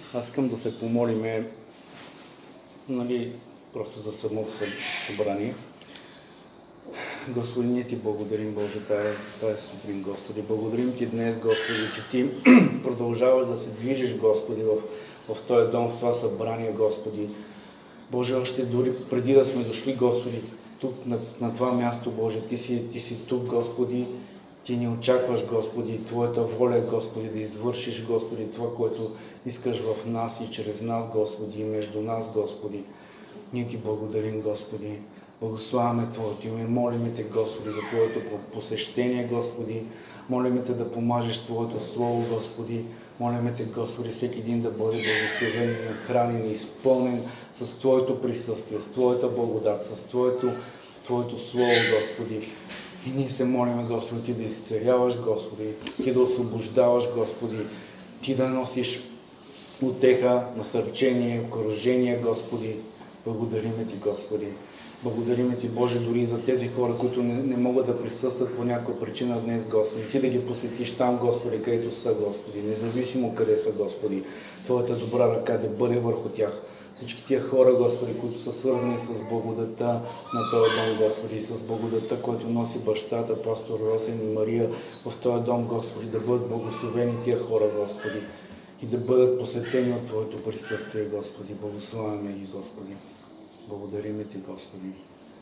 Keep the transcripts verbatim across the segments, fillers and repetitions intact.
Аз искам да се помолиме, нали, просто за самото събрание. Господи, ние Ти благодарим, Боже, тая, тая сутрин, Господи. Благодарим Ти днес, Господи, че Ти продължаваш да се движиш, Господи, в, в този дом, в това събрание, Господи. Боже, още дори преди да сме дошли, Господи, тук на, на това място, Боже, Ти си, Ти си тук, Господи. Ти ни очакваш, Господи, Твоята воля, Господи, да извършиш, Господи, това, което искаш в нас и чрез нас, Господи, и между нас, Господи. Ние Ти благодарим, Господи. Благославяме Твоето име. Молиме Те, Господи, за Твоето посещение, Господи. Молиме Те да помажеш Твоето Слово, Господи. Молиме Те, Господи, всеки един да бъде благословен и нахранен и изпълнен с Твоето присъствие, с Твоята благодат, с Твоето, Твоето Слово, Господи. И ние се молиме, Господи, Ти да изцеляваш, Господи, Ти да освобождаваш, Господи, Ти да носиш утеха, насърчение, окружение, Господи. Благодариме Ти, Господи. Благодариме Ти, Боже, дори за тези хора, които не, не могат да присъстват по някаква причина днес, Господи. Ти да ги посетиш там, Господи, където са, Господи, независимо къде са, Господи. Твоята добра ръка да бъде върху тях. Всички тия хора, Господи, които са свързани с благодата на този дом, Господи, и с благодата, който носи бащата, пастор Росен и Мария в този дом, Господи, да бъдат благословени тия хора, Господи, и да бъдат посетени от Твоето присъствие, Господи. Благославяме ги, Господи. Благодариме Ти, Господи.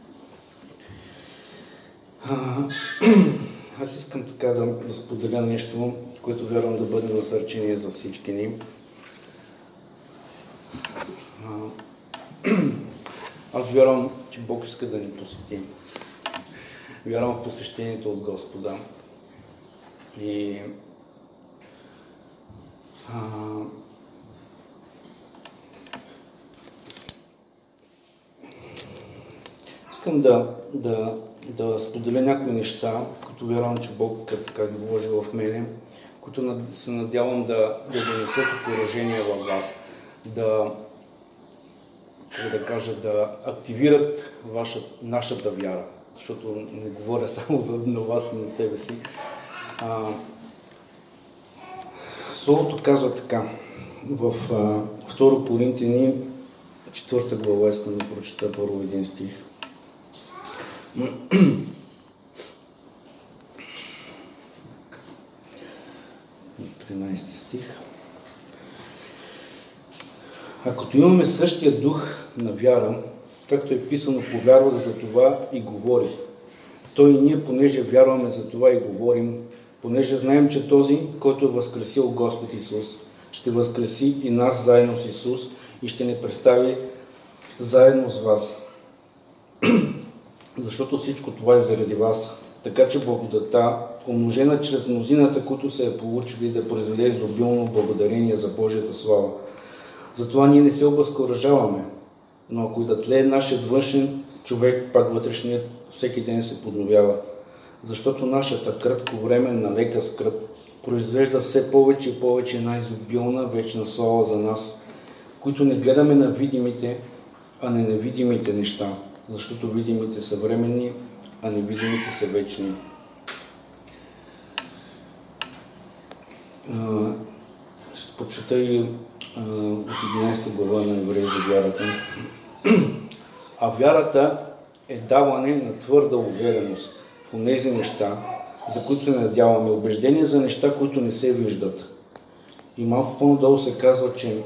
Аз искам така да, да споделя нещо, което вярвам да бъде насърчение за всички ни. Аз вярвам, че Бог иска да ни посети. Вярвам в посещението от Господа. И а, искам да, да, да споделя някои неща, които вярвам, че Бог така ги вложи в мене, които се надявам да, да донесат окуражение във вас, да, как да кажа, да активират ваша, нашата вяра, защото не говоря само за на вас и на себе си. А, Словото казва така, в а, второ Коринтияни, четвърта глава, искам да прочета първо един стих. тринайсети стих. А като имаме същия дух на вяра, както е писано, повярвах за това и говорих. То и ние, понеже вярваме за това и говорим, понеже знаем, че този, който е възкресил Господ Исус, ще възкреси и нас заедно с Исус и ще ни представи заедно с вас. Защото всичко това е заради вас. Така че благодата, умножена чрез мнозината, които са я получили, да произведе изобилно благодарение за Божията слава. Затова ние не се обезкуражаваме, но ако и да тлее нашият външен човек, пак вътрешният всеки ден се подновява. Защото нашата кратковременна лека скръб произвежда все повече и повече най-изобилна вечна слава за нас, които не гледаме на видимите, а не на невидимите неща, защото видимите са временни, а невидимите са вечни. Ще прочета и от единайсета глава на Евреи за вярата. А вярата е даване на твърда увереност в онези неща, за които се надяваме, убеждение за неща, които не се виждат. И малко по-надолу се казва, че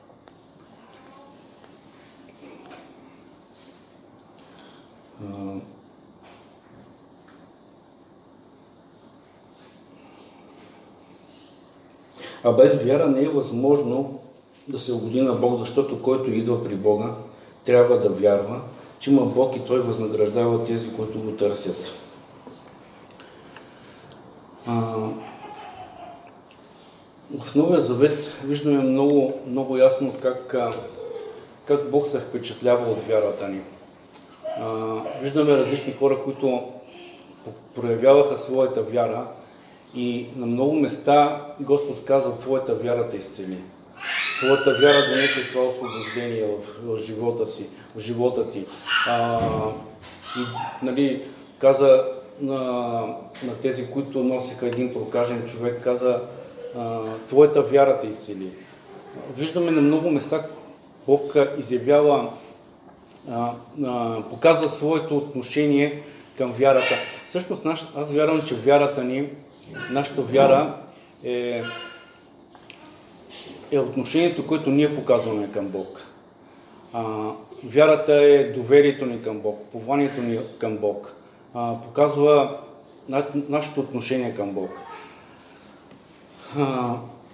а без вяра не е възможно да се угоди на Бог, защото който идва при Бога, трябва да вярва, че има Бог и Той възнаграждава тези, които го търсят. А, в Новия Завет виждаме много, много ясно как, как Бог се впечатлява от вярата ни. А, виждаме различни хора, които проявяваха своята вяра и на много места Господ каза: твоята вяра те изцели. Твоята вяра донесе това освобождение в, в живота си, в живота ти. А, и, нали, каза на, на тези, които носиха един прокажен човек, каза: а, твоята вяра те изцели. виждаме на много места Бог изявява, а, а, показва своето отношение към вярата. Всъщност аз вярвам, че вярата ни, нашата вяра е, е отношението, което ние показваме към Бог. А, вярата е доверието ни към Бог, пованието ни към Бог. А, показва на, нашето отношение към Бог. А,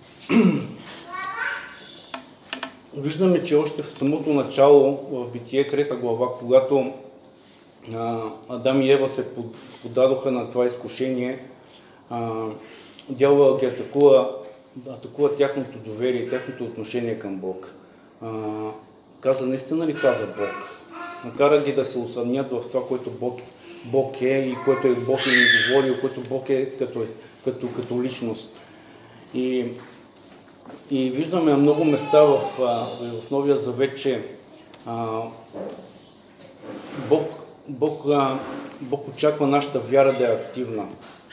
виждаме, че още в самото начало, в Битие трета глава, когато а, Адам и Ева се поддадоха на това изкушение, а, дяволът ги атакува, атакува тяхното доверие, тяхното отношение към Бог. А, каза, наистина ли каза Бог? Накара ги да се усъмнят в това, което Бог, Бог е и което е Бог им говорил, което Бог е като, като, като личност. И, и виждаме на много места в, в Новия Завет, че а, Бог, Бог, а, Бог очаква нашата вяра да е активна.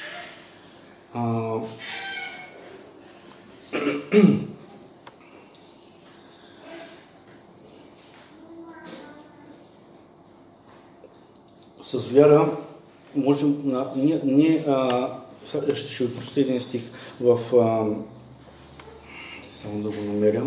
А, с вяра можем, а, ние, ние а, ще ви прочета един стих в... А, само да го намеря.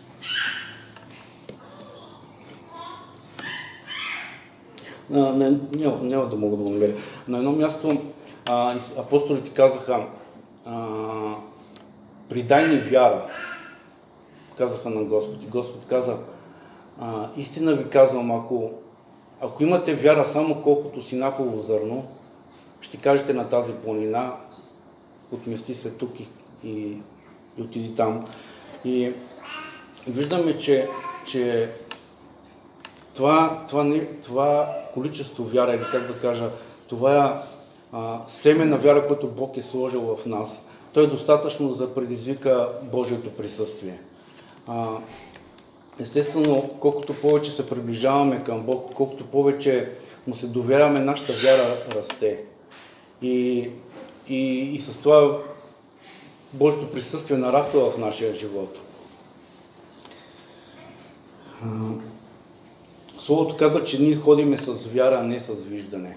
А, не, няма, няма да мога да го намеря. На едно място а, апостолите казаха, а, придай ни вяра, казаха на Господ. И Господ каза, а, истина ви казвам, ако, ако имате вяра само колкото синаково зърно, ще кажете на тази планина, отмести се тук и, и, и отиди там. И виждаме, че, че това, това, не, това количество вяра, или как да кажа, това а, семе на вяра, което Бог е сложил в нас, то е достатъчно за предизвика Божието присъствие. А, естествено, колкото повече се приближаваме към Бог, колкото повече му се доверяме, нашата вяра расте. И, и, и с това Божието присъствие нараства в нашия живот. Словото казва, че ние ходиме с вяра, а не с виждане.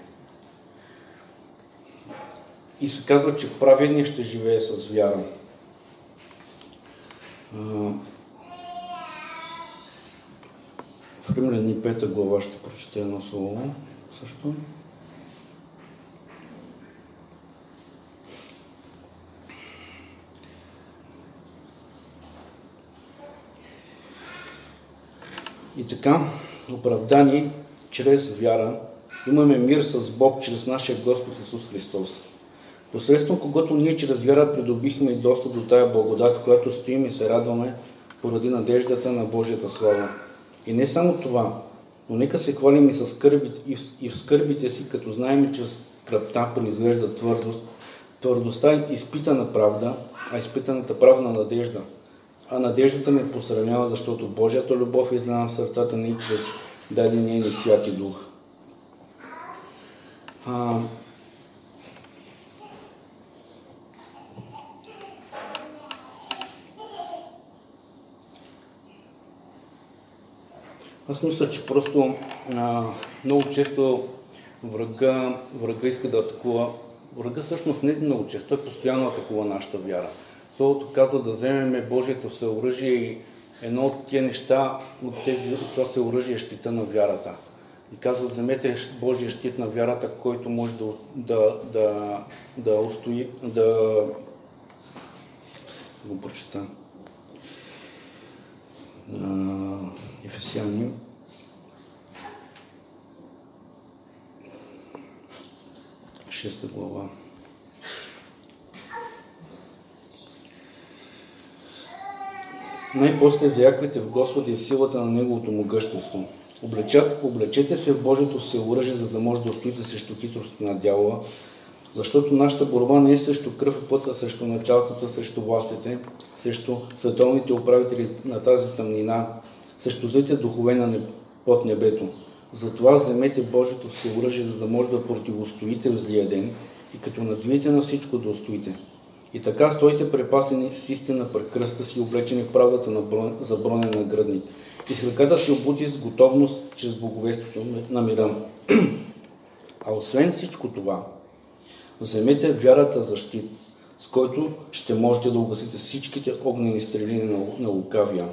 И се казва, че праведният ще живее с вяра. В Римляни пета глава ще прочета едно слово също. И така, оправдани чрез вяра, имаме мир с Бог чрез нашия Господ Исус Христос. Посредством когото ние чрез вяра придобихме и достъп до тая благодат, в която стоим и се радваме поради надеждата на Божията слава. И не само това, но нека се хвалим и, скърбите, и, в, и в скърбите си, като знаем, че скръбта произвежда твърдост, твърдостта е изпитана правда, а изпитаната правда надежда. А надеждата ме посрамява, защото Божията любов е излена в сърцата ни чрез дадения ни Святи Дух. А... Аз мисля, че просто а, много често врага, врага иска да атакува. Врага всъщност не много често, той постоянно атакува нашата вяра. Словото казва да вземем Божието всеоръжие и едно от тия неща, от, тези, от това всеоръжие е щита на вярата. И казва, вземете Божия щит на вярата, който може да, да, да, да устои, да го прочета. Ефесяни. Шеста глава. Най-после заяквайте в Господа и в силата на Неговото могъщество. Облечете се в Божието всеоръжие, за да може да устоите срещу хитростта на дявола, защото нашата борба не е срещу кръв и път, а срещу началствата, срещу властите, срещу световните управители на тази тъмнина, срещу злите духове на под небето. Затова вземете Божието всеоръжие, за да може да противостоите в злия ден и като надвиете на всичко да устоите. И така стойте препасени с истина пред кръста си, облечени в правдата на брон, за бронен нагръдник. И с краката си обути с готовност чрез благовестието на мира. А освен всичко това, вземете вярата за щит, с който ще можете да угасите всичките огнени стрели на, на лукавия.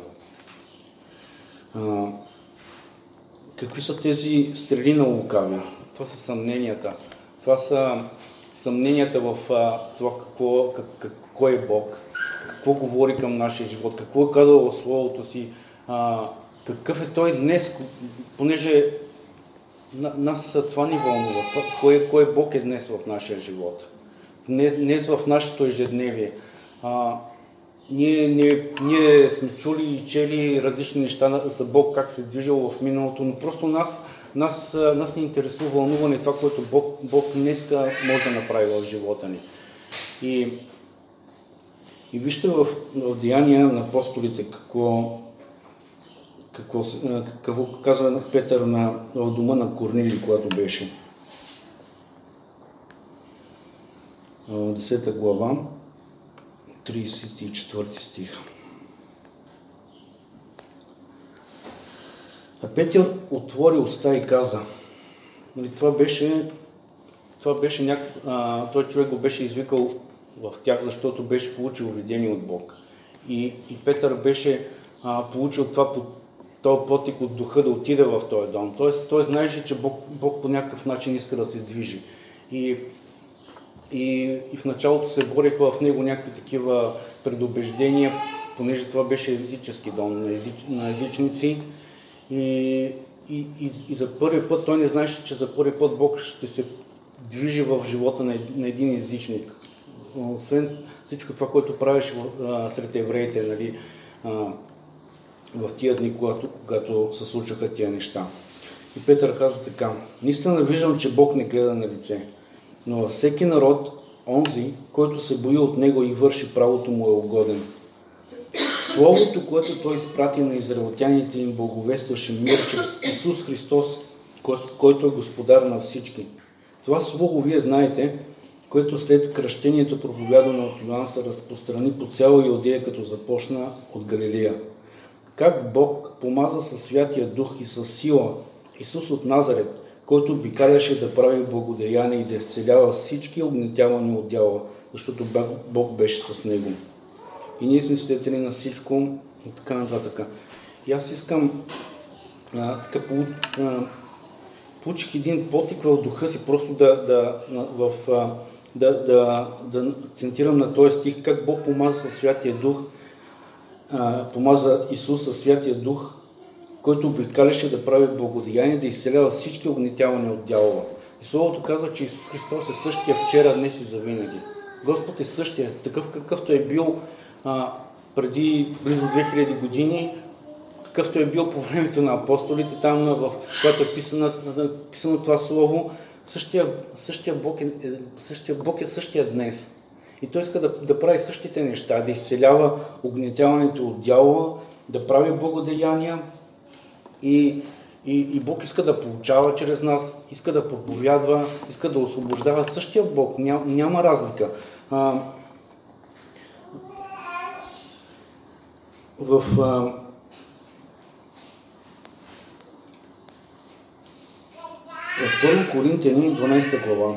А, какви са тези стрели на лукавия? Това са съмненията. Това са съмненията в а, това какво, как, как, кой е Бог, какво говори към нашия живот, какво е казал в Словото си, а, какъв е Той днес, понеже на, нас това ни вълнува. Това, кой, кой Бог е днес в нашия живот? Днес в нашето ежедневие. А, ние, ние, ние сме чули и чели различни неща за Бог, как се е движил в миналото, но просто нас, нас, нас ни интересува вълнуване това, което Бог, Бог днеска може да направи в живота ни. И, и вижте в, в Деяния на апостолите какво, какво, какво казва Петър на, в дома на Корнилий, когато беше. десета глава, тридесет и четвърти стих. А Петър отвори уста и каза, нали, това беше, това беше няк... а, той човек го беше извикал в тях, защото беше получил видение от Бог. И, и Петър беше а, получил това по този потик от духа да отиде в този дом. Тоест, той знаеше, че Бог, Бог по някакъв начин иска да се движи. И И, и в началото се бореха в него някакви такива предубеждения, понеже това беше езически дом на, езич, на езичници. И, и, и, и за първи път той не знаеше, че за първи път Бог ще се движи в живота на, на един езичник. Освен всичко това, което правеше а, сред евреите, нали, а, в тия дни, когато, когато се случваха тия неща. И Петър каза така: наистина виждам, че Бог не гледа на лице, но във всеки народ, онзи, който се бои от него и върши правото му, е угоден. Словото, което той изпрати на израелтяните, им благовестваше мир чрез Исус Христос, който е Господар на всички. Това слово вие знаете, което след кръщението, проповядано от Йоан, се разпространи по цяла Юдея, като започна от Галилея. Как Бог помаза със Святия Дух и със сила Исус от Назарет, който обикаляше да прави благодеяния и да изцелява всички огнетявани от дявола, защото Бог беше с него. И ние сме свидетели на всичко и така нататък. И аз искам а, така а, получих един потик в духа си, просто да, да, в, а, да, да, да центирам на този стих, как Бог помаза със Святия Дух, а, помаза Исус със Святия Дух, който обикаляше да прави благодеяние, да изцелява всички огнетявания от дявола. И Словото казва, че Исус Христос е същия вчера, днес и завинаги. Господ е същия, такъв какъвто е бил а, преди близо две хиляди години, какъвто е бил по времето на апостолите, там, в когато е писано, писано това Слово, същия, същия, Бог е, същия Бог е същия днес. И Той иска да, да прави същите неща, да изцелява огнетяването от дявола, да прави благодеяния, И, и, и Бог иска да получава чрез нас, иска да проповядва, иска да освобождава. Същия Бог, няма, няма разлика. А, в а, в Първо Коринтияни, дванадесета глава,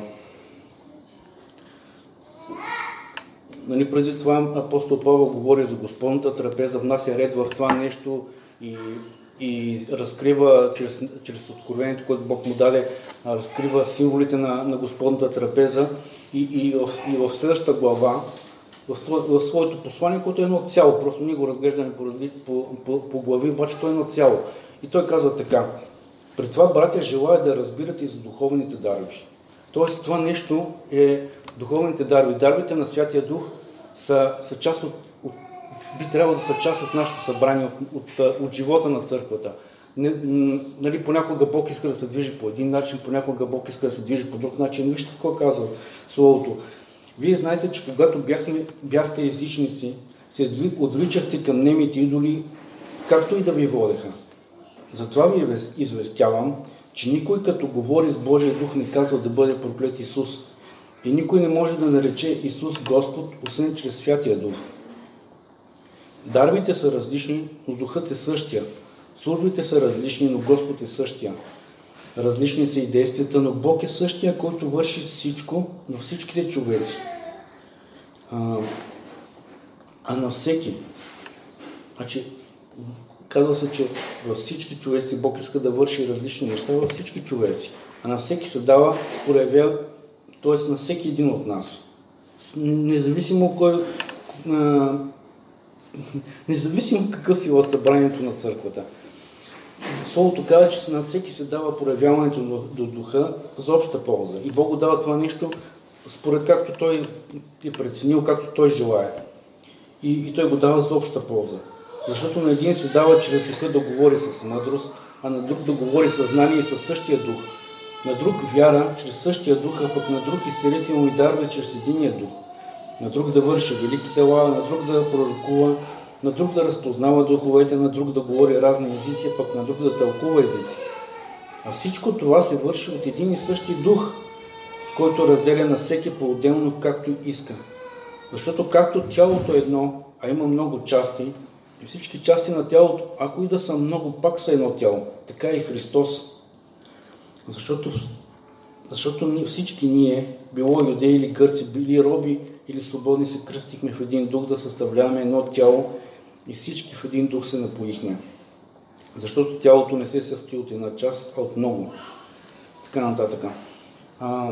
нали, преди това апостол Павел говори за Господната трапеза, внася ред в това нещо и и разкрива чрез, чрез откровението, което Бог му даде, разкрива символите на, на Господната трапеза и, и, в, и в следващата глава, в, в своето послание, което е едно цяло, просто ние го разглеждаме по, по, по, по глави, обаче то е едно цяло. И той казва така: при това, братя, желая да разбирате и за духовните дарби. Тоест това нещо е духовните дарби. Дарбите на Святия Дух са, са част от би трябвало да са част от нашето събрание, от, от, от живота на църквата. Нали, понякога Бог иска да се движи по един начин, понякога Бог иска да се движи по друг начин. Вижте какво казва Словото. Вие знаете, че когато бяхме, бяхте езичници, се отвличахте към немите идоли, както и да ви водеха. Затова ви известявам, че никой като говори с Божия Дух не казва да бъде проклет Исус. И никой не може да нарече Исус Господ, освен чрез Святия Дух. Дарбите са различни, но Духът е същия. Службите са различни, но Господ е същия. Различни са и действията, но Бог е същия, който върши всичко на всичките човеци. А, а на всеки. Значи, казва се, че във всички човеци Бог иска да върши различни неща във всички човеци. А на всеки се дава, проявява, т.е. на всеки един от нас. Независимо кой, а, независимо какъв си в събранието на църквата. Словото казва, че на всеки се дава проявяването до Духа за обща полза. И Бог дава това нещо според както Той е преценил, както Той желае. И, и Той го дава за обща полза. Защото на един се дава чрез Духа да говори с мъдрост, а на друг да говори със знание и със същия Дух. На друг вяра чрез същия Дух, а пък на друг изцелително и дарове чрез единия Дух. На друг да върши велики дела, на друг да пророкува, на друг да разпознава духовете, на друг да говори разни езици, а пък на друг да тълкува езици. А всичко това се върши от един и същи Дух, който разделя на всеки по-отделно както иска. Защото както тялото е едно, а има много части, и всички части на тялото, ако и да са много, пак са едно тяло. Така и Христос. Защото, защото всички ние, било юдеи или гърци, били роби или свободни, се кръстихме в един дух да съставляваме едно тяло и всички в един дух се напоихме. Защото тялото не се състои от една част, а от много. Така нататък. А,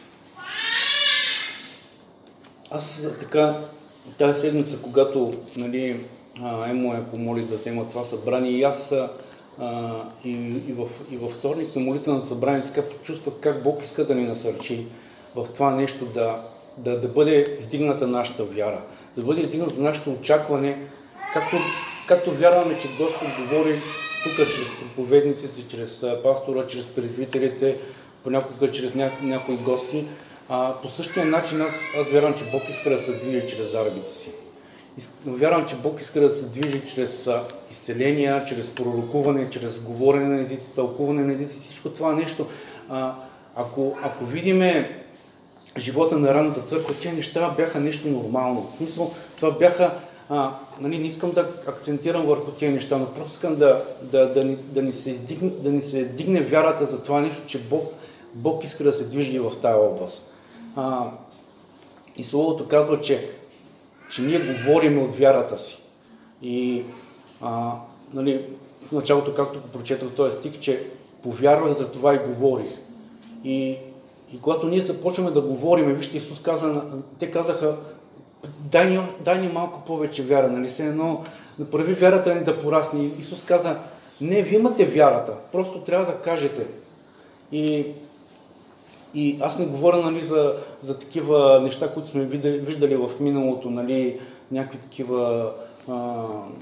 аз така, тази седмица, когато нали, Емо я помоли да взема това събрание, и аз а, и, и, в, и във вторник на молитвеното събрание така почувствах как Бог иска да ни насърчи в това нещо, да, да, да бъде издигната нашата вяра, да бъде издигнато нашето очакване, както, както вярваме, че Господ говори тук чрез проповедниците, чрез пастора, чрез презвителите, понякога чрез ня, някои гости. А, по същия начин аз, аз вярвам, че Бог иска да се движи чрез дарбите си. Вярвам, че Бог иска да се движи чрез изцеления, чрез пророкуване, чрез говорене на езици, тълкуване на езици, всичко това нещо. А, ако, ако видиме живота на ранната църква, тези неща бяха нещо нормално. В смисъл, това бяха, а, нали, не искам да акцентирам върху тези неща, но просто искам да, да, да, ни, да, ни се издигне, да ни се дигне вярата за това нещо, че Бог, Бог иска да се движи в тази област. А, и Словото казва, че че ние говорим от вярата си. И а, нали, в началото, както го прочетох този стих, че повярвах, за това и говорих. И, и когато ние започваме да говорим, вижте, Исус каза, те казаха, дай ни, дай ни малко повече вяра, нали се едно, направи вярата ни да порасне. И Исус каза, не, вие имате вярата, просто трябва да кажете. И И аз не говоря нали, за, за такива неща, които сме виждали, виждали в миналото, нали, някакви такива а,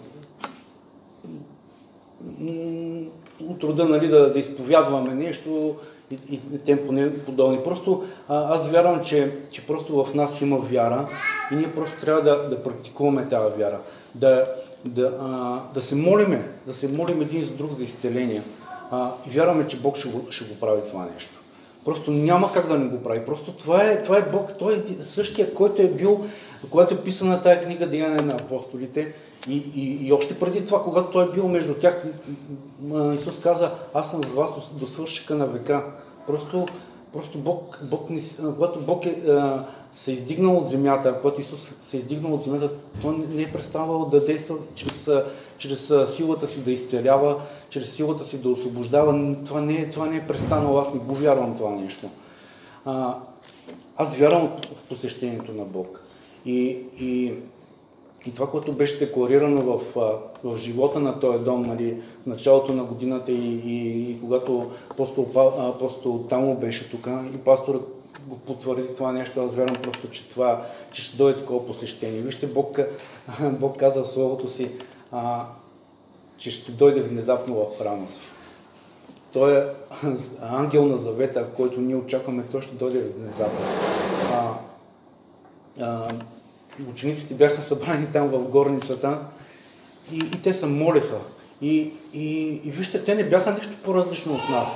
от рода нали, да, да изповядваме нещо и, и тем подобни. Просто а, аз вярвам, че, че просто в нас има вяра и ние просто трябва да, да практикуваме тази вяра. Да, да, а, да се молиме, да се молим един за друг за изцеление. А, и вярваме, че Бог ще го, ще го прави това нещо. Просто няма как да не го прави. Просто това е, това е Бог. Той е същия, който е бил, когато е писана тая книга Деяния на апостолите. И, и, и още преди това, когато той е бил между тях, Исус каза, аз съм с вас до, до свършека на века. Просто, просто Бог, Бог не, когато Бог е, а, се е издигнал от земята, когато Исус се е издигнал от земята, той не е преставал да действа чрез, чрез силата си да изцелява, чрез силата си да освобождава. Това не е, това не е престанало, аз не го вярвам това нещо. А, аз вярвам в посещението на Бог. И, и, и това, което беше декларирано в, в живота на този дом, нали, в началото на годината и, и, и когато апостол, апостол Тамо беше тук и пастора го потвърди това нещо, аз вярвам просто, че, това, че ще дойде такова посещение. Вижте, Бог, Бог каза в Словото си, а, че ще дойде внезапно в храма си. Той е ангел на завета, който ние очакваме, той ще дойде внезапно. А, а, учениците бяха събрани там в горницата и, и те се молеха. И, и, и вижте, те не бяха нещо по-различно от нас.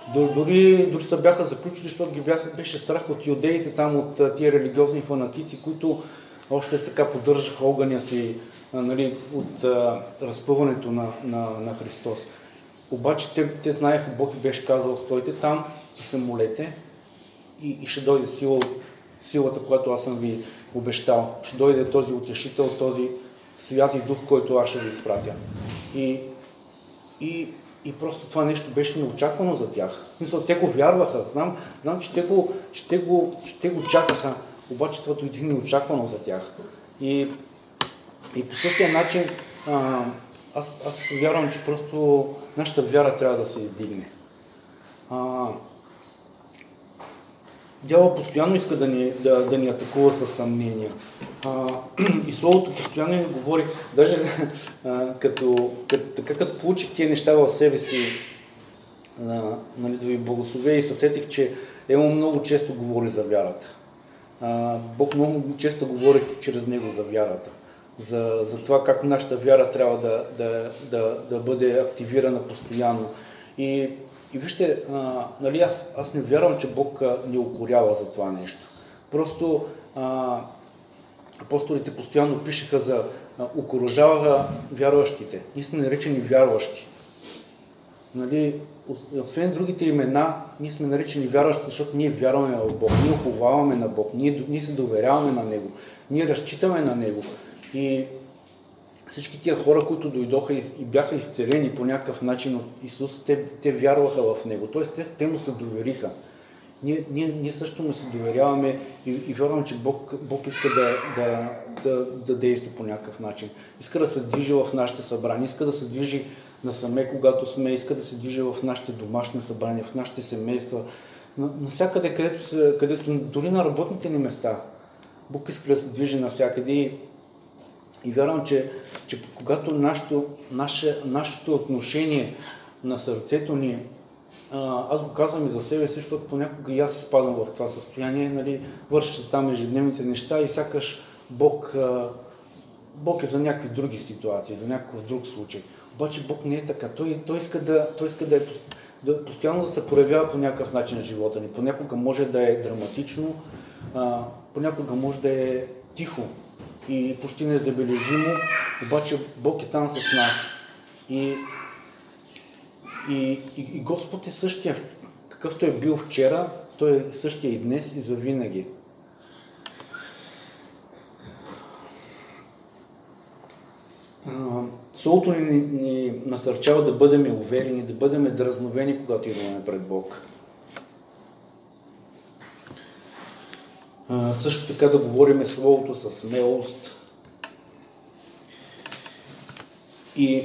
Дори, дори се бяха заключили, защото ги бяха, беше страх от юдеите, там от тия религиозни фанатици, които още така поддържаха огъня си, нали, от а, разпъването на, на, на Христос. Обаче те, те знаеха, Бог и беше казал, стойте там и се молете и, и ще дойде сила, силата, която аз съм ви обещал. Ще дойде този утешител, този святи дух, който аз ще ви изпратя. И, и, и просто това нещо беше неочаквано за тях. В смисъл, те го вярваха. Знам, знам че, те го, че, те го, че те го чакаха, обаче това дойде неочаквано за тях. И, и по същия начин а, аз, аз вярвам, че просто нашата вяра трябва да се издигне. А, Дявол постоянно иска да ни, да, да ни атакува със съмнения. А, и Словото постоянно ни говори, даже а, като, като, така като получих тия неща в себе си, а, нали, да ви благословя и съсетих, че Емо много често говори за вярата. А, Бог много често говори чрез него за вярата. За, за това как нашата вяра трябва да, да, да, да бъде активирана постоянно. И И вижте, а, нали, аз, аз не вярвам, че Бог а, ни укорява за това нещо. Просто а, апостолите постоянно пишеха за, а, окоръжаваха вярващите. Ние сме наречени вярващи. Нали, освен другите имена, ние сме наречени вярващи, защото ние вярваме в Бог, ние уповаваме на Бог, ние, ние се доверяваме на Него, ние разчитаме на Него. И всички тия хора, които дойдоха и, и бяха изцелени по някакъв начин от Исус, те, те вярваха в Него, т.е. те, те му се довериха. Ние, ние, ние също му се доверяваме и, и вярвам, че Бог, Бог иска да, да, да, да действа по някакъв начин. Иска да се движи в нашите събрания, иска да се движи насаме, когато сме, иска да се движи в нашите домашни събрания, в нашите семейства, навсякъде, където, се, където дори на работните ни места. Бог иска да се движи навсякъде и, и вярвам, че, че когато нашето, наше, нашето отношение на сърцето ни, аз го казвам и за себе си, защото понякога и аз изпадам в това състояние, нали, вършат там ежедневните неща и сякаш Бог, Бог е за някакви други ситуации, за някакъв друг случай. Обаче Бог не е така. Той, той иска, да, той иска да, е, да постоянно да се проявява по някакъв начин в живота ни. Понякога може да е драматично, а, понякога може да е тихо и почти незабележимо, обаче Бог е там с нас. И, и, и, и Господ е същия, какъвто е бил вчера, Той е същия и днес и завинаги. Словото ни, ни, ни насърчава да бъдем уверени, да бъдем дразновени, когато идваме пред Бог. А, също така да говорим Словото със смелост. И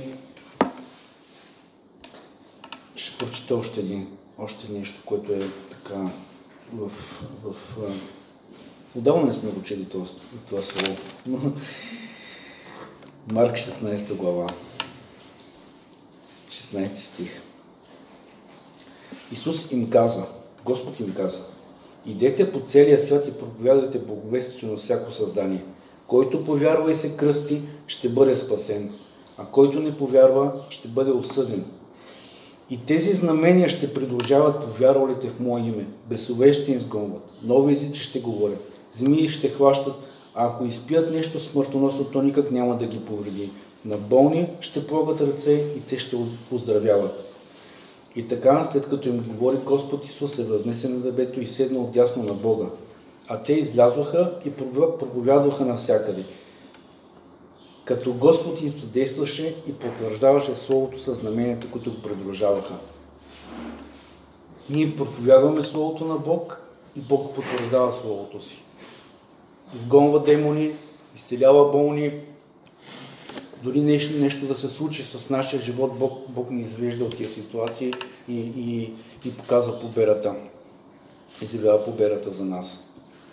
ще прочета още един, още нещо, което е така в... в отдавна не сме го чели това, това слово. Марк шестнадесета глава, шестнадесети стих. Исус им каза, Господ им каза: идете по целия свят и проповядвайте благовестието на всяко създание. Който повярва и се кръсти, ще бъде спасен, а който не повярва, ще бъде осъден. И тези знамения ще придружават повярвалите в Мое име. Бесове ще изгонват, нови езици ще говорят, змии ще хващат, а ако изпият нещо смъртоносно, то никак няма да ги повреди. На болни ще полагат ръце и те ще оздравяват. И така, след като им говори, Господ Исус се възнесе на небето и седна отдясно на Бога. А те излязоха и проповядваха навсякъде. Като Господ им съдействаше и потвърждаваше Словото със знаменията, които го придружаваха. Ние проповядваме Словото на Бог и Бог потвърждава Словото си. Изгонва демони, изцелява болни. Дори нещо, нещо да се случи с нашия живот, Бог, Бог ни извежда от тези ситуации и, и, и показва победата. Изявява победата за нас.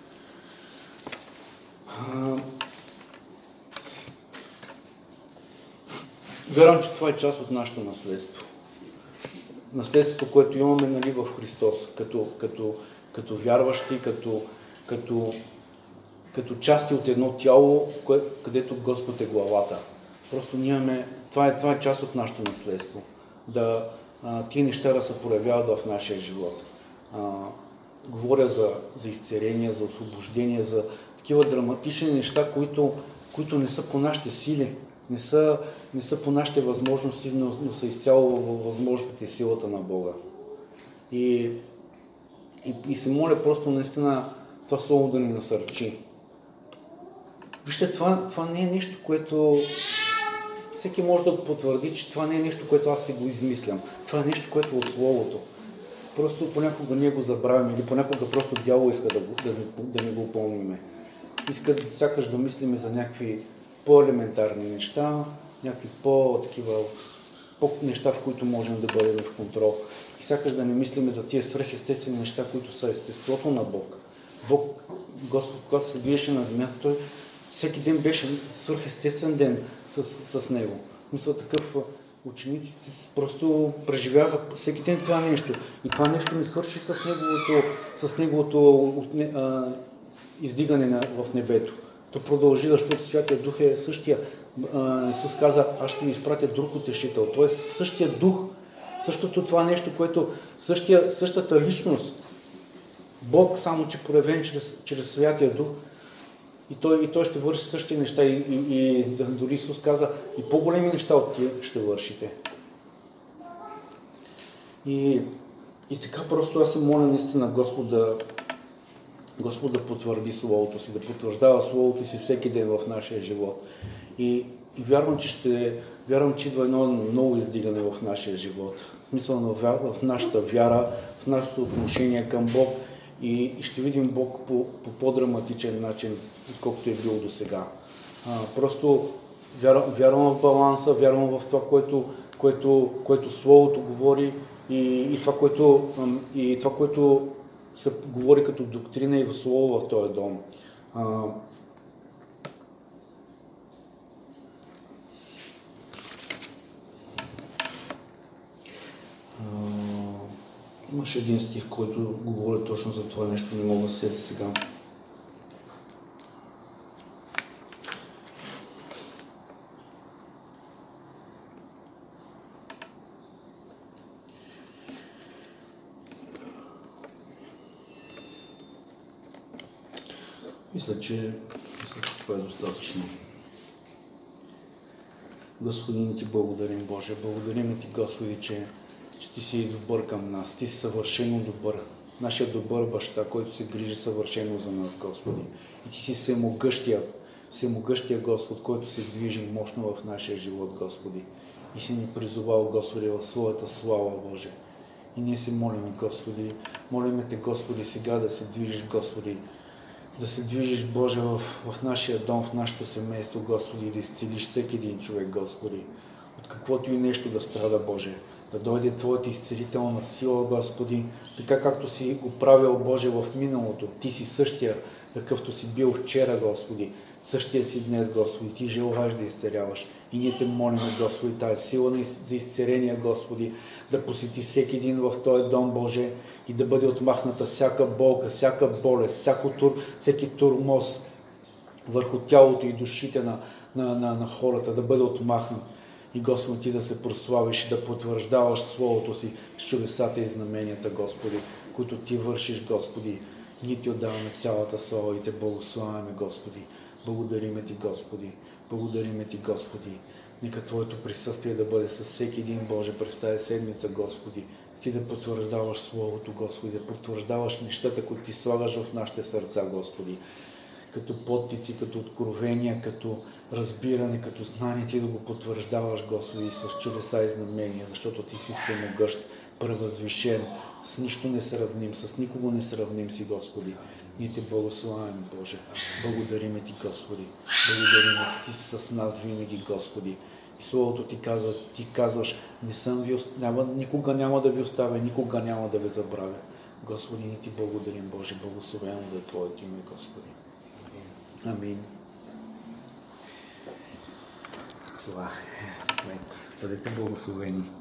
Вярвам, че това е част от нашето наследство. Наследството, което имаме, нали, в Христос, като, като, като вярващи, като, като, като части от едно тяло, кое, където Господ е главата. Просто ние имаме, това е, това е част от нашето наследство. Да, а, тия неща да се проявяват в нашия живот. А, говоря за, за изцеление, за освобождение, за такива драматични неща, които, които не са по нашите сили, не са, не са по нашите възможности, но, но са изцяло във възможностите и силата на Бога. И, и, и се моля просто наистина това слово да ни насърчи. Вижте, това, това не е нещо, което всеки може да потвърди, че това не е нещо, което аз си го измислям. Това е нещо, което е от Словото. Просто понякога ние го забравяме или понякога просто дявол иска да, да, да не го помниме. Иска сякаш да мислиме за някакви по-елементарни неща, някакви по-такива по-неща, в които можем да бъдем в контрол. И сякаш да не мислиме за тия свръхестествени неща, които са естеството на Бог. Бог, Господ, когато се движеше на земята, той всеки ден беше свръхестествен ден с, с него. Мисля, такъв учениците просто преживяха всеки ден това нещо. И това нещо не свърши с неговото, с неговото а, издигане на, в небето. То продължи, защото Святия Дух е същия. А, Исус каза, аз ще ви изпратя друг утешител. Тоест същия Дух, същото това нещо, което същия, същата личност, Бог, само че проявен чрез, чрез Святия Дух, и той, и той ще върши същите неща. И, и, и дори Исус каза, и по-големи неща от тия ще вършите. И, и така просто аз се моля наистина Господ да, Господ да потвърди Словото си, да потвърждава Словото си всеки ден в нашия живот. И, и вярвам, че ще, вярвам, че идва едно ново издигане в нашия живот. В смисъл на в нашата вяра, в нашето отношение към Бог. И, и ще видим Бог по, по по-драматичен начин, отколкото е било до сега. Просто вярвам, вярвам в баланса, вярвам в това, което, което, което Словото говори и, и, това, което, и това, което се говори като доктрина и в Слово в този дом. А, Имаше един стих, който говори точно за това нещо, не мога да се сетя сега. Мисля, че, мисля, че това е достатъчно. Господин, ти благодарим, Боже. Благодарим ти, Господи, че че ти си добър към нас, ти си съвършено добър. Нашия добър баща, който се грижи съвършено за нас, Господи. И ти си всемогъщия, всемогъщия Господ, който се движи мощно в нашия живот, Господи. И си ни призовал, Господи, в своята слава, Боже. И ние се молим, Господи, молиме те, Господи, сега да се движиш, Господи, да се движиш, Боже, в, в нашия дом, в нашето семейство, Господи, и да изцелиш всеки един човек, Господи. От каквото и нещо да страда, Боже. Да дойде Твоята изцелителна сила, Господи, така както си го правил, Боже, в миналото. Ти си същия, какъвто си бил вчера, Господи. Същия си днес, Господи. Ти желаеш да изцеляваш. И ние те молим, Господи, тази сила за изцеление, Господи, да посети всеки един в този дом, Боже, и да бъде отмахната всяка болка, всяка болест, всяко тур, всеки турмоз върху тялото и душите на, на, на, на хората, да бъде отмахнат. И, Господи, ти да се прославиш и да потвърждаваш Словото си с чудесата и знаменията, Господи, които ти вършиш, Господи. Ние ти отдаваме цялата слава и те благославяме, Господи. Благодариме ти, Господи. Благодариме ти, Господи. Нека Твоето присъствие да бъде със всеки един, Боже, през тази седмица, Господи. Ти да потвърждаваш Словото, Господи, да потвърждаваш нещата, които ти слагаш в нашите сърца, Господи. Като подтици, като откровения, като разбиране, като знание, ти да го потвърждаваш, Господи, с чудеса и знамения, защото ти си всемогъщ, превъзвишен, с нищо не сравним, с никого не сравним си, Господи. Ние те благославяме, Боже. Благодариме ти, Господи. Благодариме ти, ти си с нас винаги, Господи. И Словото ти казва, ти казваш, не съм ви, няма, никога няма да ви оставя, никога няма да ви забравя. Господи, ние ти благодарим, Боже. Благословено да е Твоето име, Господи. Амин. Това е. Бъдете благословени.